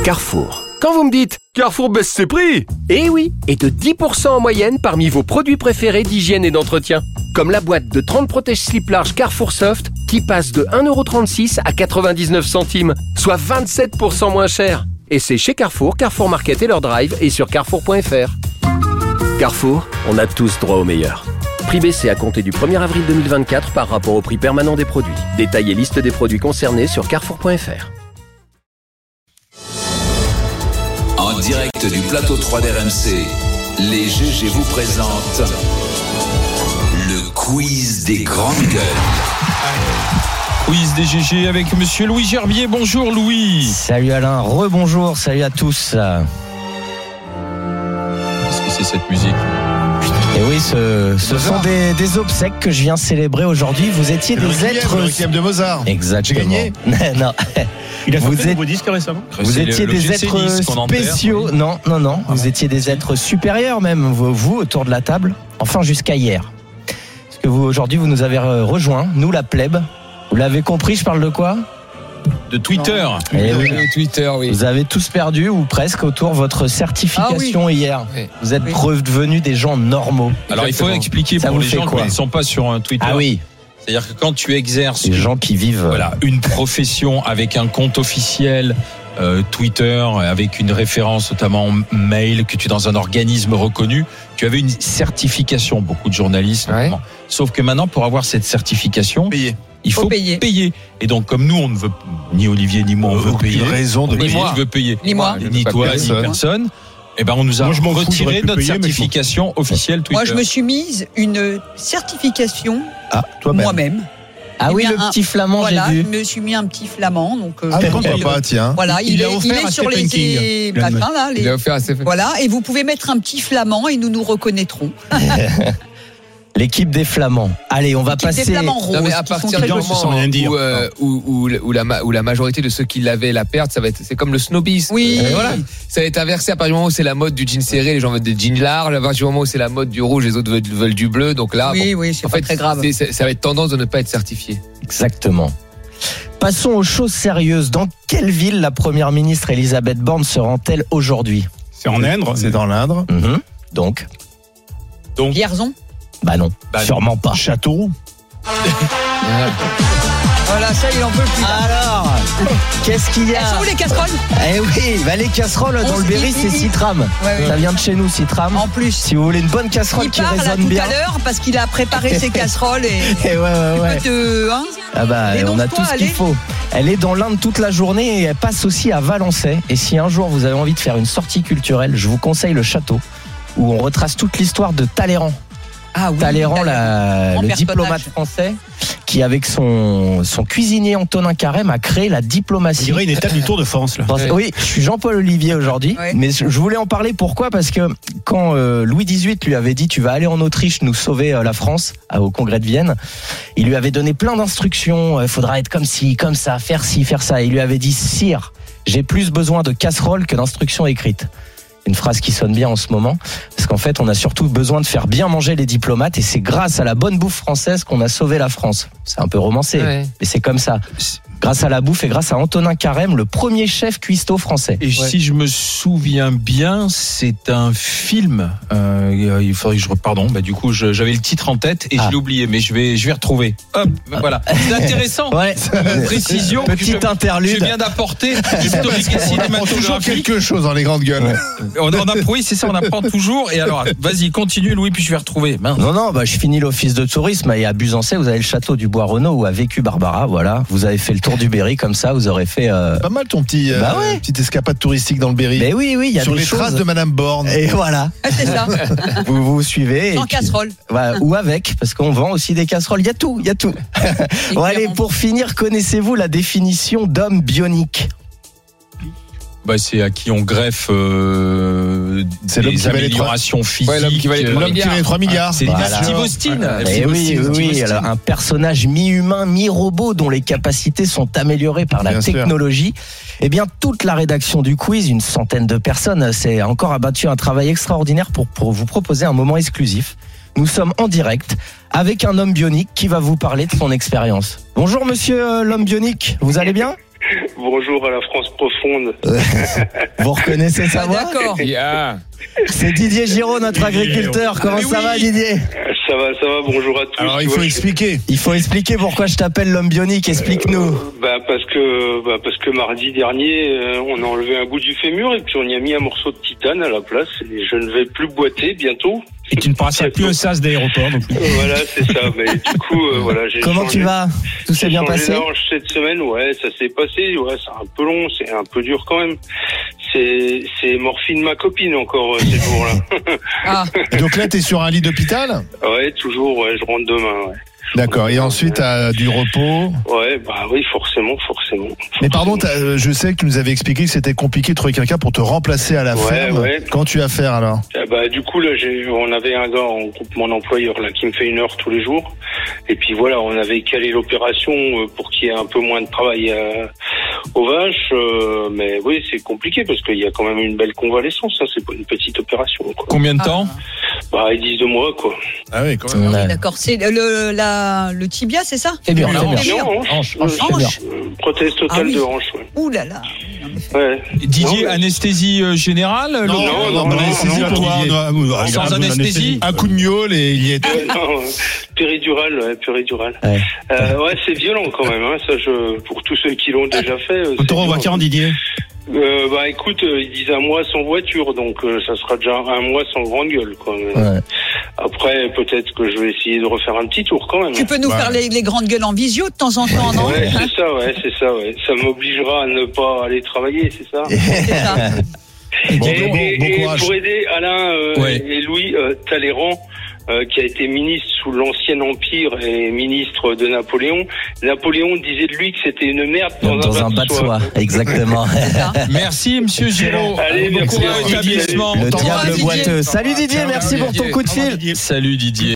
Carrefour. Quand vous me dites « Carrefour baisse ses prix !» Eh oui, et de 10% en moyenne parmi vos produits préférés d'hygiène et d'entretien. Comme la boîte de 30 protège-slips larges Carrefour Soft qui passe de 1,36€ à 99 centimes, soit 27% moins cher. Et c'est chez Carrefour, Carrefour Market et leur drive et sur carrefour.fr. Carrefour, on a tous droit au meilleur. Prix baissé à compter du 1er avril 2024 par rapport au prix permanent des produits. Détail et liste des produits concernés sur carrefour.fr. En direct du plateau 3 d'RMC, les GG vous présentent le quiz des grandes gueules. Quiz des GG avec monsieur Louis Gerbier. Bonjour Louis. Salut Alain, rebonjour, salut à tous. Qu'est-ce que c'est cette musique ? Et oui, ce sont des obsèques que je viens célébrer aujourd'hui. Vous étiez des êtres... Le requiem de Mozart. Exactement. J'ai gagné. Non. Il a sorti un nouveau disque récemment. Vous étiez des êtres spéciaux. Oui. Non. Vous étiez des êtres supérieurs même, vous, autour de la table. Enfin, jusqu'à hier. Parce que vous, aujourd'hui, vous nous avez rejoint, nous, la plèbe. Vous l'avez compris, je parle de quoi ? De Twitter. Oui. Twitter, oui. Vous avez tous perdu, ou presque, autour de votre certification hier. Oui. Vous êtes redevenus des gens normaux. Alors, il faut expliquer pour les gens qui ne sont pas sur un Twitter. Ah oui. C'est-à-dire que quand tu exerces les gens qui vivent une profession avec un compte officiel, Twitter, avec une référence notamment mail, que tu es dans un organisme reconnu, tu avais une certification, beaucoup de journalistes notamment. Sauf que maintenant, pour avoir cette certification, il faut payer. Et donc, comme nous, on ne veut, ni Olivier ni moi, on veut payer. Raison de payer. Je veux payer. Ni moi. Ni toi, ni personne. Eh ben, on nous a retiré notre certification officielle Twitter. Moi, je me suis mise une certification moi-même. Ah oui, le petit flamand, voilà, j'ai vu. Je me suis mis un petit flamand. Donc, papa, tiens. Voilà, il est sur les machins là. Il a offert à Stephen. Voilà, et vous pouvez mettre un petit flamand et nous reconnaîtrons. L'équipe des Flamands. Allez, on va passer. Des Flamands roses, non, mais à partir du moment où la majorité de ceux qui l'avaient la perte, c'est comme le snobisme. Oui. Voilà. Ça va être inversé à partir du moment où c'est la mode du jean serré, les gens veulent des jeans larges. À partir du moment où c'est la mode du rouge, les autres veulent du bleu. Donc là, c'est pas très grave. Ça va être tendance de ne pas être certifié. Exactement. Passons aux choses sérieuses. Dans quelle ville la première ministre Elisabeth Borne se rend-elle aujourd'hui ? C'est en Indre. C'est dans l'Indre. Donc. Vierzon ? Bah non, sûrement pas. Château. Voilà, ça il en peut plus. Alors, qu'est-ce qu'il y a ? Elles sont où les casseroles ? Eh oui, les casseroles dans le Berry, c'est Citram. Ouais. Ça vient de chez nous, Citram. En plus. Si vous voulez une bonne casserole qui résonne bien. Il parle tout à l'heure parce qu'il a préparé ses casseroles et ouais. Ah bah, et donc, on a tout ce qu'il faut. Elle est dans l'Inde toute la journée et elle passe aussi à Valençay. Et si un jour vous avez envie de faire une sortie culturelle, je vous conseille le château où on retrace toute l'histoire de Talleyrand. Ah oui, Talleyrand, le diplomate français, qui avec son cuisinier Antonin Carême a créé la diplomatie. Il y aurait une étape du Tour de France là. Oui, je suis Jean-Paul Olivier aujourd'hui, mais je voulais en parler. Pourquoi ? Parce que quand Louis XVIII lui avait dit « Tu vas aller en Autriche nous sauver la France » au congrès de Vienne, il lui avait donné plein d'instructions. Il faudra être comme ci, comme ça, faire ci, faire ça. Et il lui avait dit « Sire, j'ai plus besoin de casseroles que d'instructions écrites ». Une phrase qui sonne bien en ce moment, parce qu'en fait, on a surtout besoin de faire bien manger les diplomates, et c'est grâce à la bonne bouffe française qu'on a sauvé la France. C'est un peu romancé, mais c'est comme ça. Grâce à la bouffe et grâce à Antonin Carême, le premier chef cuistot français. Et si je me souviens bien, c'est un film. Il faudrait que je pardon. Du coup, j'avais le titre en tête et je l'ai oublié, mais je vais retrouver. Hop, voilà. C'est intéressant. Précision. Petite interlude. Je viens d'apporter historique et cinématographique. Toujours quelque chose dans les grandes gueules. Oui, c'est ça. On apprend toujours. Et alors, vas-y, continue, Louis, puis je vais retrouver. Mince. Non, je finis l'office de tourisme et à Buzancais, vous avez le château du Bois-Renaud où a vécu Barbara. Voilà, vous avez fait le tour du Berry comme ça, vous aurez fait. Pas mal ton petite escapade touristique dans le Berry. Mais oui, il y a sur des les traces de Madame Borne. Et voilà. C'est ça. Vous suivez. Sans casserole. Ou avec, parce qu'on vend aussi des casseroles. Il y a tout. Bon, allez, pour finir, connaissez-vous la définition d'homme bionique ? C'est à qui on greffe des améliorations physiques. L'homme qui valait 3 milliards. C'est Steve Austin. Oui. Alors, un personnage mi-humain, mi-robot dont les capacités sont améliorées par la technologie. Eh bien, toute la rédaction du quiz, une centaine de personnes, s'est encore abattu un travail extraordinaire pour vous proposer un moment exclusif. Nous sommes en direct avec un homme bionique qui va vous parler de son expérience. Bonjour monsieur l'homme bionique, vous allez bien ? bonjour à la France profonde. Vous reconnaissez sa voix? D'accord. C'est Didier Giraud, notre agriculteur. Comment ça va, Didier? Ça va, bonjour à tous. Alors, il faut expliquer. Il faut expliquer pourquoi je t'appelle l'homme bionique. Explique-nous. Parce que mardi dernier, on a enlevé un bout du fémur et puis on y a mis un morceau de titane à la place. Et je ne vais plus boiter bientôt. Et tu ne passeras plus au sas d'aéroport non plus. Voilà, c'est ça. Mais du coup, voilà. Comment tu vas? Tout s'est bien passé? Cette semaine, ouais, ça s'est passé. Ouais, c'est un peu long, c'est un peu dur quand même. C'est morphine ma copine encore ces jours-là. Donc là, t'es sur un lit d'hôpital? Ouais, toujours. Ouais, je rentre demain. Ouais. D'accord. Et ensuite, du repos? Ouais, oui, forcément. Mais pardon, je sais que tu nous avais expliqué que c'était compliqué de trouver quelqu'un pour te remplacer à la ferme. Ouais. Quand tu vas faire alors? Du coup, là, on avait un gars en groupement d'employeurs là qui me fait 1 heure tous les jours. Et puis voilà, on avait calé l'opération pour qu'il y ait un peu moins de travail aux vaches. Mais oui, c'est compliqué parce qu'il y a quand même une belle convalescence. Ça, c'est pas une petite opération, quoi. Combien de temps? Ils disent 2 mois, quoi. Ah oui, quand même. Oui, d'accord. C'est le tibia, c'est ça? C'est bien. Hanche. Prothèse totale de hanche. Ouais. Ouh là là. Ouais. Didier, anesthésie générale? Non, anesthésie pour toi. Sans anesthésie? Un coup de miaule et il y est. Péridurale. Ouais, c'est violent quand même. Hein. Ça, pour tous ceux qui l'ont déjà fait. On te revoit quand, Didier? Écoute, ils disent 1 mois sans voiture, donc ça sera déjà 1 mois sans grande gueule, quoi. Ouais. Après, peut-être que je vais essayer de refaire un petit tour quand même. Tu peux nous faire les grandes gueules en visio de temps en temps, non? Ouais, c'est ça. Ça m'obligera à ne pas aller travailler, c'est ça. C'est ça. Et pour aider Alain et Louis Talleyrand, qui a été ministre sous l'Ancien Empire et ministre de Napoléon. Napoléon disait de lui que c'était une merde dans un bas de soie. Exactement. Merci, monsieur Giraud. Allez, merci. Établissement. Le diable boiteux. Salut Didier, merci pour ton coup de fil. Salut Didier.